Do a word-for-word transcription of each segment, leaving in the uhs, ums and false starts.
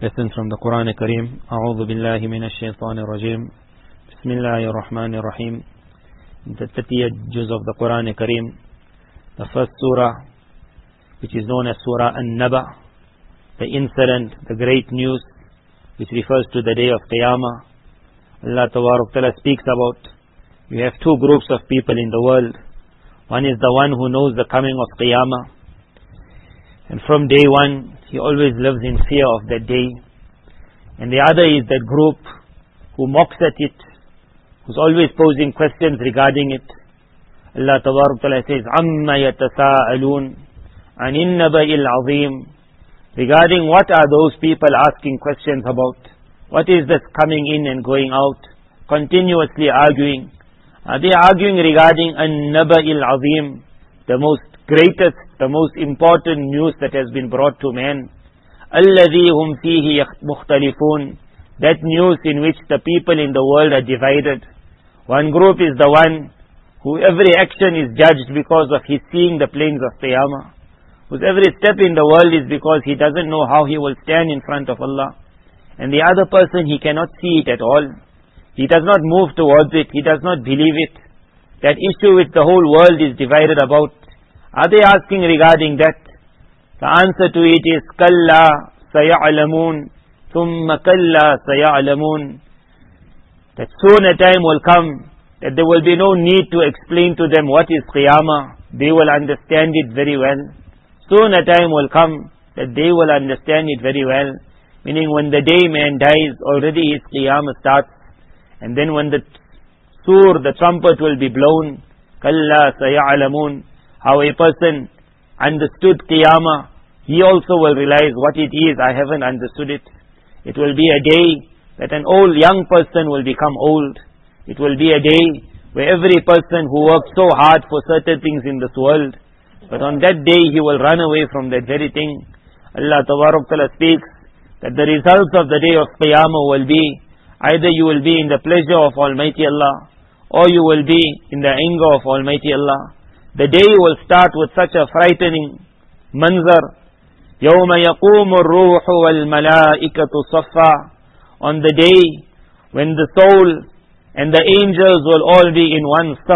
Lessons from the Quran Kareem. A'udhu billahi minash shaitanir rajim. Bismillahir Rahmanir Rahim. The thirtieth juz of the Quran Kareem. The first surah, which is known as Surah An-Naba, the incident, the great news, which refers to the day of Qiyamah. Allah Ta'ala speaks about, you have two groups of people in the world. One is the one who knows the coming of Qiyamah, and from day one he always lives in fear of that day. And the other is that group who mocks at it, who's always posing questions regarding it. Allah Ta'ala says, Amma yatasa'alun anin naba'il azim. Regarding what are those people asking questions about? What is this coming in and going out? Continuously arguing. Are they arguing regarding an naba'il azim, the most greatest, the most important news that has been brought to man? Alladhi hum fihi mukhtalifun. That news in which the people in the world are divided. One group is the one who every action is judged because of his seeing the plains of Qiyamah, whose every step in the world is because he doesn't know how he will stand in front of Allah. And the other person, he cannot see it at all. He does not move towards it. He does not believe it. That issue which the whole world is divided about. Are they asking regarding that? The answer to it is, Kalla saya'alamun, thumma kalla saya'alamun. That soon a time will come that there will be no need to explain to them what is Qiyamah. They will understand it very well. Soon a time will come that they will understand it very well. Meaning when the day man dies, already his Qiyamah starts. And then when the sur, the trumpet will be blown, Kalla saya'alamun, how a person understood Qiyamah, he also will realize what it is. I haven't understood it. It will be a day that an old young person will become old. It will be a day where every person who worked so hard for certain things in this world, but on that day he will run away from that very thing. Allah Ta'ala speaks that the results of the day of Qiyamah will be, either you will be in the pleasure of Almighty Allah, or you will be in the anger of Almighty Allah. The day will start with such a frightening manzar. يَوْمَ يَقُومُ الرُّوحُ وَالْمَلَائِكَةُ صَفًّا. On the day when the soul and the angels will all be in one saf.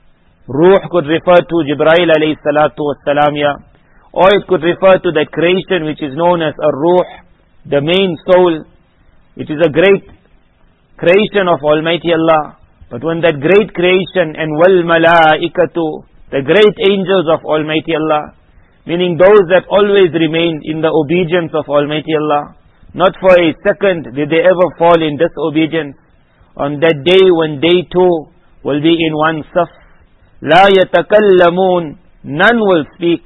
Ruh could refer to Jibreel alayhi salatu wassalam, or it could refer to that creation which is known as a ruh, the main soul, which is a great creation of Almighty Allah. But when that great creation and wal malaikatu, the great angels of Almighty Allah, meaning those that always remained in the obedience of Almighty Allah, not for a second did they ever fall in disobedience. On that day when they too will be in one saf, la yatakallamun, none will speak,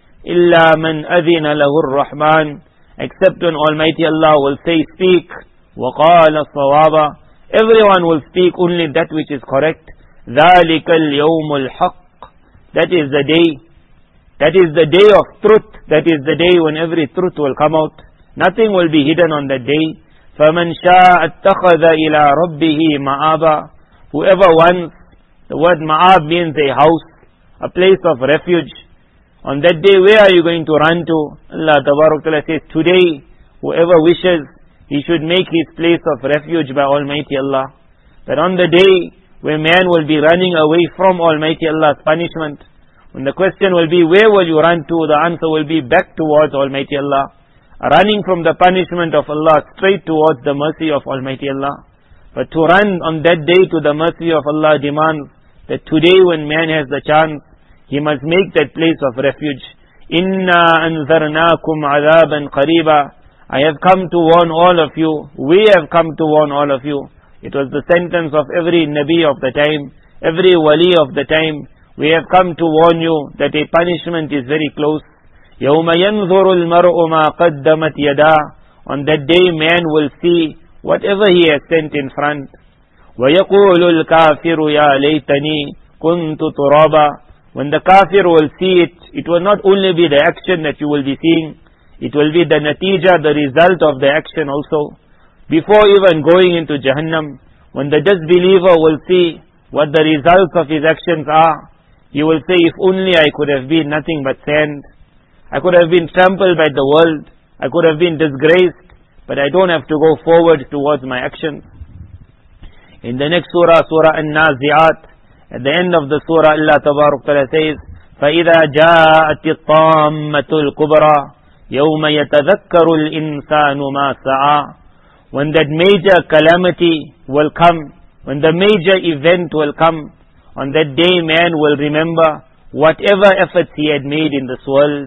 illa man adhina lahu ar-Rahman, except when Almighty Allah will say speak, wa qala sawaba, everyone will speak only that which is correct. Dhalika al-yawm al-haq, that is the day, that is the day of truth, that is the day when every truth will come out. Nothing will be hidden on that day. فَمَنْ شَاءَ اتَّخَذَ إِلَىٰ رَبِّهِ مَآبًا. Whoever wants, the word ma'ab means a house, a place of refuge. On that day, where are you going to run to? Allah Ta'ala says, today, whoever wishes, he should make his place of refuge by Almighty Allah. That on the day where man will be running away from Almighty Allah's punishment, when the question will be, where will you run to? The answer will be back towards Almighty Allah. Running from the punishment of Allah straight towards the mercy of Almighty Allah. But to run on that day to the mercy of Allah demands that today when man has the chance, he must make that place of refuge. Inna anzarnakum adhaban qariba. I have come to warn all of you. We have come to warn all of you. It was the sentence of every Nabi of the time, every Wali of the time. We have come to warn you that a punishment is very close. يَوْمَ يَنْظُرُ الْمَرْءُ مَا قَدَّمَتْ يَدَاهُ. On that day man will see whatever he has sent in front. وَيَقُولُ الْكَافِرُ يَا لَيْتَنِي كُنْتُ تُرَابًا. When the kafir will see it, it will not only be the action that you will be seeing, it will be the natija, the result of the action also. Before even going into Jahannam, when the disbeliever will see what the results of his actions are, he will say, if only I could have been nothing but sand. I could have been trampled by the world. I could have been disgraced. but I don't have to go forward towards my actions. In the next surah, Surah An-Nazi'at, at the end of the surah, Allah Tabarak Ta'ala says, فَإِذَا جَاءَتِ الطَّامَّةُ الْكُبْرَى يَوْمَ يَتَذَكَّرُ الْإِنسَانُ مَا سَعَى. When that major calamity will come, when the major event will come, on that day man will remember whatever efforts he had made in this world.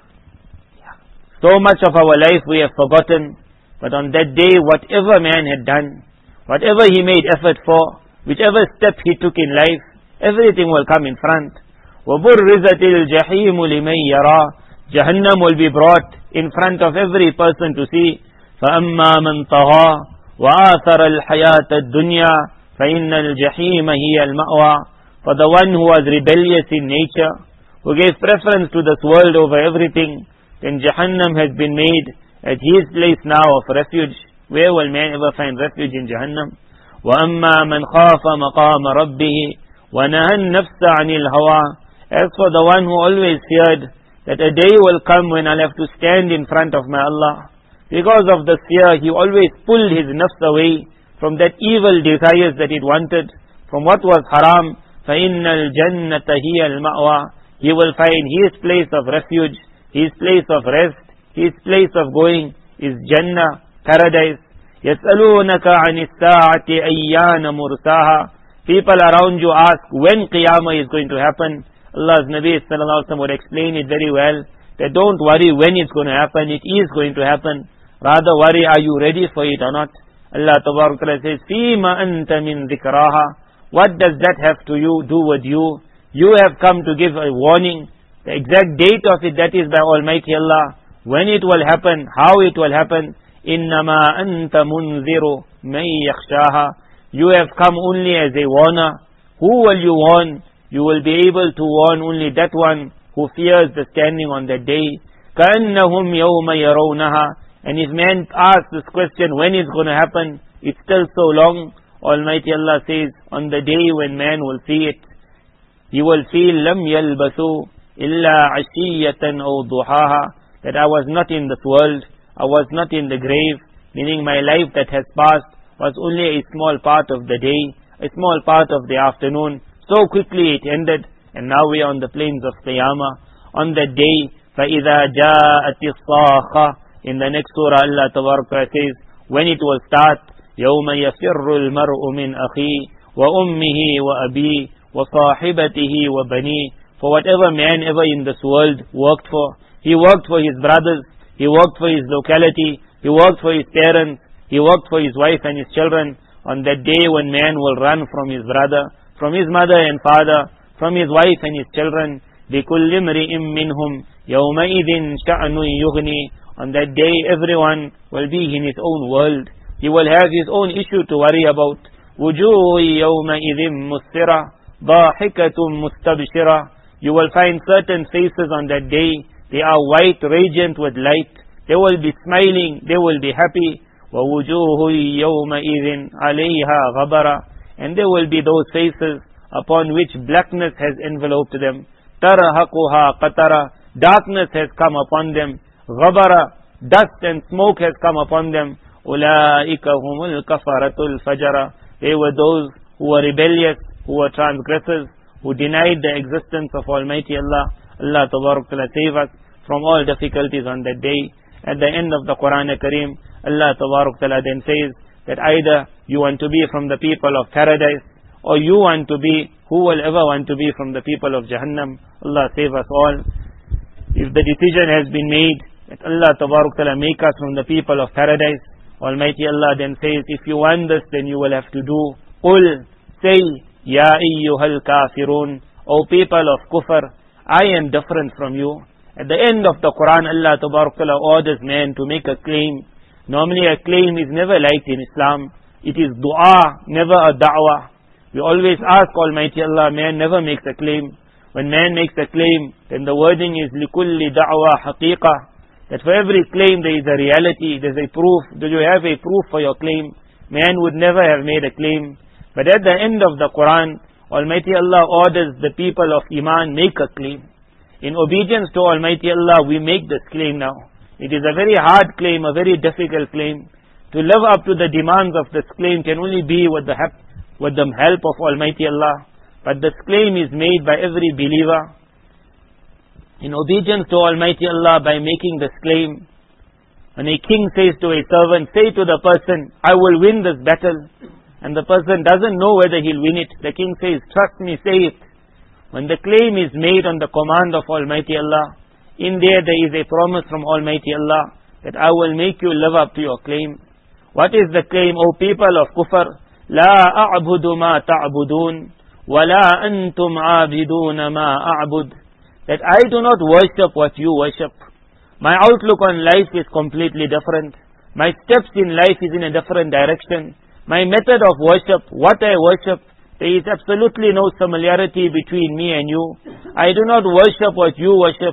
So much of our life we have forgotten, but on that day whatever man had done, whatever he made effort for, whichever step he took in life, everything will come in front. وَبُرِّزَتِ الْجَحِيمُ لِمَنْ يَرَى. Jahannam will be brought in front of every person to see. فَأَمَّا مَنْ طَغَى وَآثَرَ الْحَيَاةَ الدُّنْيَا فَإِنَّ الْجَحِيمَ هِيَ الْمَأْوَى. For the one who was rebellious in nature, who gave preference to this world over everything, then Jahannam has been made as his place now of refuge. Where will man ever find refuge in Jahannam? وَأَمَّا مَنْ خَافَ مَقَامَ رَبِّهِ وَنَهَى النَّفْسَ عَنِ الْهَوَى. As for the one who always feared that a day will come when I'll have to stand in front of my Allah, because of the fear he always pulled his nafs away from that evil desires that it wanted, from what was haram. فَإِنَّ الْجَنَّةَ هِيَ الْمَأْوَى. He will find his place of refuge, his place of rest, his place of going is Jannah, paradise. يَسْأَلُونَكَ عَنِ السَّاعَةِ أَيَّانَ مُرْسَاهَا. People around you ask when Qiyamah is going to happen. Allah's Nabi sallallahu alaihi wasallam would explain it very well, that don't worry when it's going to happen, it is going to happen. Rather worry, are you ready for it or not? Allah Tabarak Ta'ala says, فِيمَ أَنْتَ مِنْ ذِكْرَاهَا. What does that have to you do with you? You have come to give a warning. The exact date of it, that is by Almighty Allah. When it will happen, how it will happen. إِنَّمَا أَنْتَ مُنْذِرُ مَنْ يَخْشَاهَا. You have come only as a warner. Who will you warn? You will be able to warn only that one who fears the standing on that day. كَأَنَّهُمْ يَوْمَ يَرَوْنَهَا. And if man asks this question, when it's going to happen, it's still so long. Almighty Allah says, on the day when man will see it, he will feel لَمْ يَلْبَثُوا إِلَّا عَشِيَّةً أَوْ ضُحَاهَا. That I was not in this world, I was not in the grave, meaning my life that has passed was only a small part of the day, a small part of the afternoon. So quickly it ended, and now we are on the plains of Qiyamah. On that day, فَإِذَا جَاءَتِ الصَّاخَةِ. In the next surah, Allah Tabaraka says, when it will start, يَوْمَ يَفِرُّ الْمَرْءُ مِنْ أَخِيهِ وَأُمِّهِ وَأَبِيهِ وَصَاحِبَتِهِ وَبَنِيهِ. For whatever man ever in this world worked for, he worked for his brothers, he worked for his locality, he worked for his parents, he worked for his wife and his children. On that day when man will run from his brother, from his mother and father, from his wife and his children, لِكُلِّ امْرِئٍ مِّنْهُمْ يَوْمَئِذٍ شَأْنٌ يُغْنِي. On that day everyone will be in his own world. He will have his own issue to worry about. وُجُوهٌ يَوْمَئِذٍ مُسْفِرَةٌ ضَاحِكَةٌ مُسْتَبْشِرَةٌ. You will find certain faces on that day, they are white, radiant with light. They will be smiling, they will be happy. وَوُجُوهٌ يَوْمَئِذٍ عَلَيْهَا غَبَرَةٌ. And there will be those faces upon which blackness has enveloped them. تَرْهَقُهَا قَتَرَةٌ. Darkness has come upon them. غَبَرَةٌ. Dust and smoke has come upon them. أُولَٰئِكَ هُمُ الْكَفَرَةُ الْفَجَرَةُ. They were those who were rebellious, who were transgressors, who denied the existence of Almighty Allah. Allah Tabarak Ta'ala save us from all difficulties on that day. At the end of the Quran Kareem, Allah Tabarak Ta'ala then says that either you want to be from the people of paradise, or you want to be, who will ever want to be from the people of Jahannam? Allah save us all. If the decision has been made that Allah Tabarak Ta'ala make us from the people of paradise, Almighty Allah then says, if you want this, then you will have to do. قُلْ. Say, Ya ayyuhal kafirun. O people of kufr, I am different from you. At the end of the Quran, Allah Tabarak Ta'ala orders man to make a claim. Normally a claim is never liked in Islam. It is dua, never a da'wah. We always ask Almighty Allah, man never makes a claim. When man makes a claim, then the wording is لِكُلِّ دَعْوَى حَقِيقَةً. That for every claim there is a reality, there is a proof. Do you have a proof for your claim? Man would never have made a claim. But at the end of the Quran, Almighty Allah orders the people of Iman make a claim. In obedience to Almighty Allah, we make this claim now. It is a very hard claim, a very difficult claim. To live up to the demands of this claim can only be with the help, with the help of Almighty Allah. But this claim is made by every believer in obedience to Almighty Allah by making this claim. When a king says to a servant, say to the person, I will win this battle, and the person doesn't know whether he'll win it, the king says, trust me, say it. When the claim is made on the command of Almighty Allah, in there there is a promise from Almighty Allah that I will make you live up to your claim. What is the claim, O people of Kufr? لا أعبد ما تعبدون ولا أنتم عابدون ما أعبد. That I do not worship what you worship. My outlook on life is completely different. My steps in life is in a different direction. My method of worship, what I worship, there is absolutely no similarity between me and you. I do not worship what you worship,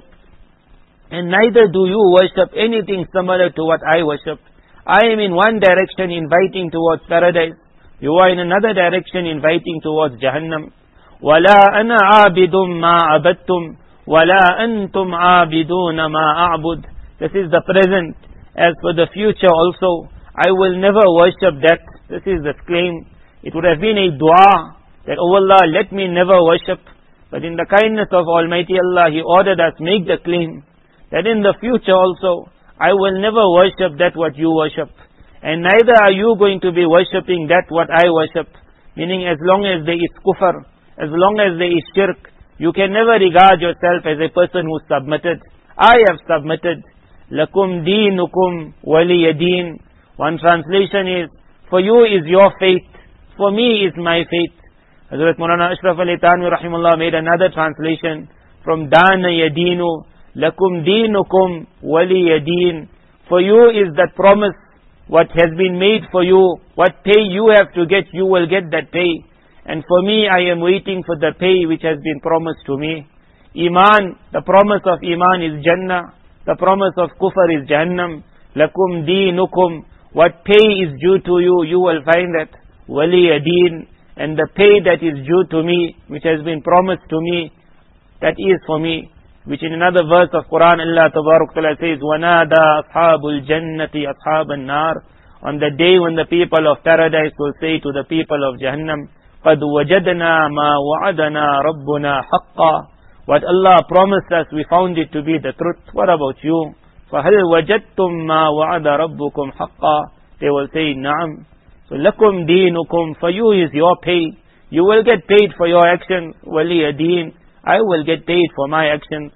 and neither do you worship anything similar to what I worship. I am in one direction inviting towards paradise. You are in another direction inviting towards Jahannam. وَلَا أَنَا عَابِدٌ مَا عَبَدْتُمْ وَلَا أَنْتُمْ عَابِدُونَ مَا أَعْبُدُ. This is the present. As for the future also, I will never worship that. This is the claim. It would have been a dua that, oh Allah, let me never worship. But in the kindness of Almighty Allah, He ordered us make the claim that in the future also, I will never worship that what you worship. And neither are you going to be worshipping that what I worship. Meaning as long as there is kufr, as long as there is shirk, you can never regard yourself as a person who submitted. I have submitted. Lakum deenukum waliyadeen. One translation is, for you is your faith, for me is my faith. Hazrat Maulana Ashraf Ali Thanwi rahimahullah made another translation from Dana Yadinu, Lakum deenukum waliyadeen. For you is that promise, what has been made for you, what pay you have to get, you will get that pay. And for me, I am waiting for the pay which has been promised to me. Iman, the promise of Iman is Jannah. The promise of Kufr is Jahannam. Lakum deenukum. What pay is due to you, you will find that. Waliya deen. And the pay that is due to me, which has been promised to me, that is for me. Which in another verse of Quran, Allah Tabarak Ta'ala says, وَنَادَى أَصْحَابُ الْجَنَّةِ أَصْحَابَ النَّارِ. On the day when the people of paradise will say to the people of Jahannam, قَدْ وَجَدْنَا مَا وَعَدَنَا رَبُّنَا حَقًّا. What Allah promised us, we found it to be the truth. What about you? فَهَلْ وَجَدْتُمْ مَا وَعَدَ رَبُّكُمْ حَقًّا. They will say, نعم. So لَكُمْ دِينُكُمْ. For you is your pay. You will get paid for your actions. وَلِيَ دِينُ. I will get paid for my actions.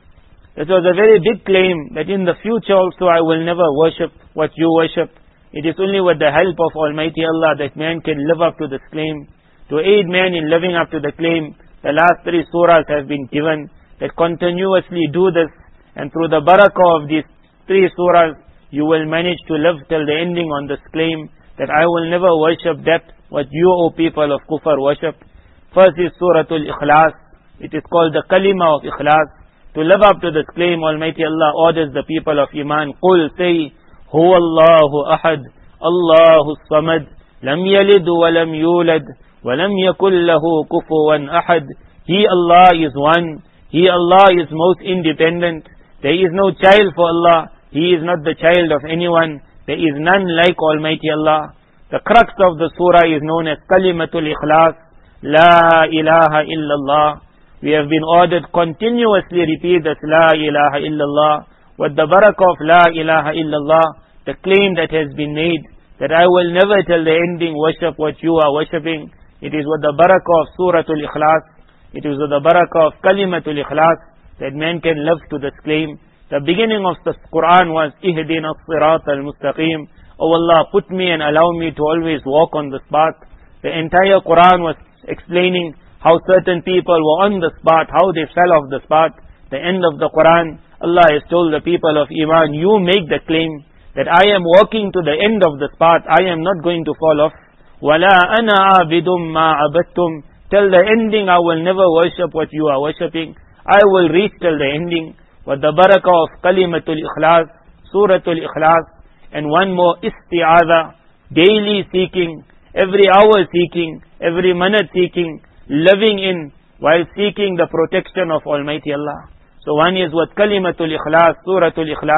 It was a very big claim that in the future also I will never worship what you worship. It is only with the help of Almighty Allah that man can live up to this claim. To aid man in living up to the claim, the last three surahs have been given that continuously do this, and through the barakah of these three surahs, you will manage to live till the ending on this claim that I will never worship that what you, O people of Kufr, worship. First is Suratul Ikhlas. It is called the Kalima of Ikhlas. To live up to this claim, Almighty Allah orders the people of Iman, Qul, say, Huwa Allahu Ahad, Allahu Samad, Lam Yalid wa Lam Yulad, wa Lam Yakul Lahu Kufuwan Ahad. He, Allah, is one. He, Allah, is most independent. There is no child for Allah. He is not the child of anyone. There is none like Almighty Allah. The crux of the surah is known as Kalimatul Ikhlas. La ilaha illallah. We have been ordered continuously repeat this La ilaha illallah. With the barakah of La ilaha illallah, the claim that has been made, that I will never till the ending worship what you are worshipping. It is with the barakah of Suratul Ikhlas. It is with the barakah of Kalimatul Ikhlas that man can live to this claim. The beginning of the Quran was Ihdina as-sirat al-mustaqim. Oh Allah, put me and allow me to always walk on this path. The entire Quran was explaining how certain people were on this path, how they fell off this path. The end of the Quran, Allah has told the people of Iman, you make the claim that I am walking to the end of this path, I am not going to fall off. وَلَا أَنَا عَابِدٌ مَا عَبَدْتُمْ. Till the ending I will never worship what you are worshipping. I will reach till the ending. With the barakah of Kalimatul Ikhlas, Suratul Ikhlas, and one more isti'adha, daily seeking, every hour seeking, every minute seeking, living in while seeking the protection of Almighty Allah. So one is with Kalimatul Ikhlas, Suratul Ikhlas.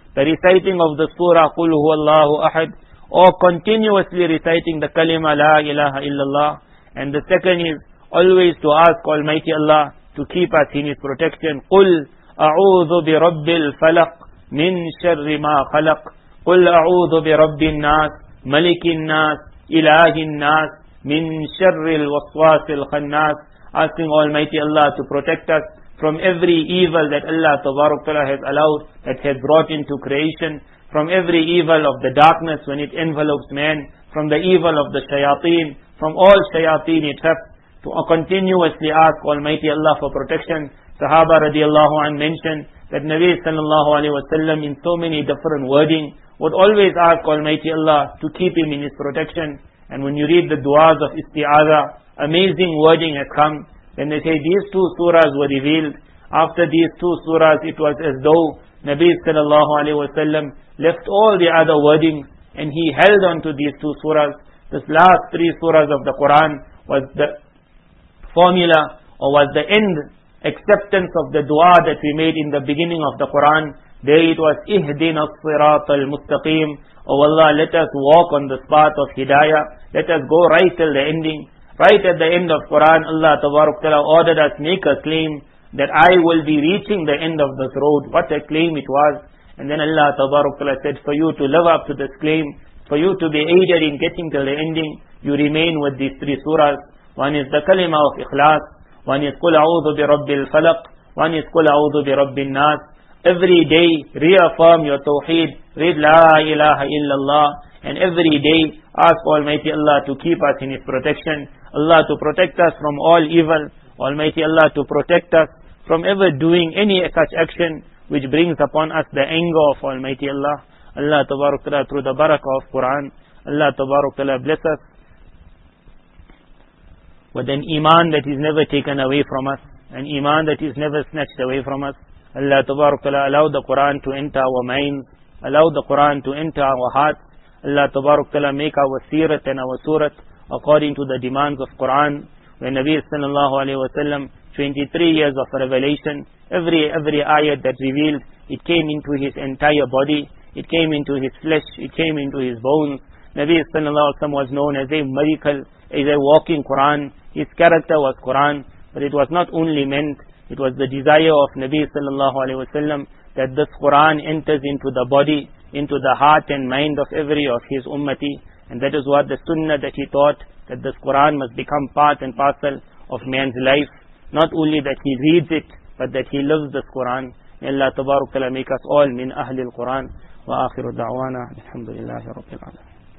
the reciting of the surah Qul Huwallahu Ahad, or continuously reciting the kalima La ilaha illallah. And the second is always to ask Almighty Allah to keep us in His protection. قُلْ أَعُوذُ بِرَبِّ الْفَلَقِ مِنْ شَرِّ مَا خَلَقَ قُلْ أَعُوذُ بِرَبِّ النَّاسِ مَلِكِ النَّاسِ إِلَهِ النَّاسِ مِنْ شَرِّ الْوَسْوَاسِ الْخَنَّاسِ. Asking Almighty Allah to protect us from every evil that Allah Tabarak Ta'ala has allowed, that has brought into creation, from every evil of the darkness when it envelopes man, from the evil of the shayateen, from all shayateen itself, to continuously ask Almighty Allah for protection. Sahaba radiallahu anh mentioned that Nabi sallallahu alayhi wa sallam in so many different wording would always ask Almighty Allah to keep him in His protection. And when you read the du'as of isti'adha, amazing wording has come. Then they say these two surahs were revealed. After these two surahs, it was as though Nabi sallallahu alayhi wa sallam left all the other wordings and he held on to these two surahs. This last three surahs of the Quran was the formula, or was the end acceptance of the dua that we made in the beginning of the Quran. There it was, Ihdina as-sirat al-mustaqim. Oh Allah, let us walk on the path of Hidayah. Let us go right till the ending. Right at the end of Quran, Allah Tabarak Ta'ala ordered us make a claim that I will be reaching the end of this road. What a claim it was. And then Allah Tabarak Ta'ala said, for you to live up to this claim, for you to be aided in getting till the ending, you remain with these three surahs. One is the kalima of ikhlas, one is Qul A'udhu bi Rabbil Falaq, one is Qul A'udhu bi Rabbin Nas. Every day reaffirm your tawheed, read La ilaha illallah, and every day ask Almighty Allah to keep us in His protection, Allah to protect us from all evil, Almighty Allah to protect us from ever doing any such action which brings upon us the anger of Almighty Allah. Allah Tabarak Ta'ala, through the barakah of Quran, Allah Tabarak Ta'ala bless us with an iman that is never taken away from us, an iman that is never snatched away from us. Allah Tabarak Ta'ala allow the Quran to enter our minds, allow the Quran to enter our hearts. Allah Tabarak Ta'ala make our sirat and our surat according to the demands of Quran. When Nabi sallallahu alayhi wa sallam, twenty-three years of revelation, every every ayat that revealed, it came into his entire body, it came into his flesh, it came into his bones. Nabi sallallahu alayhi wa sallam was known as a miracle, as a walking Quran. His character was Quran, but it was not only meant, it was the desire of Nabi sallallahu alayhi wa sallam that this Quran enters into the body, into the heart and mind of every of his ummati. And that is what the sunnah that he taught, that this Quran must become part and parcel of man's life. Not only that he reads it, but that he lives this Quran. May Allah Tabarak Ta'ala make us all min ahli al-Quran. Wa akhiru da'wana alhamdulillahi rabbil alamin.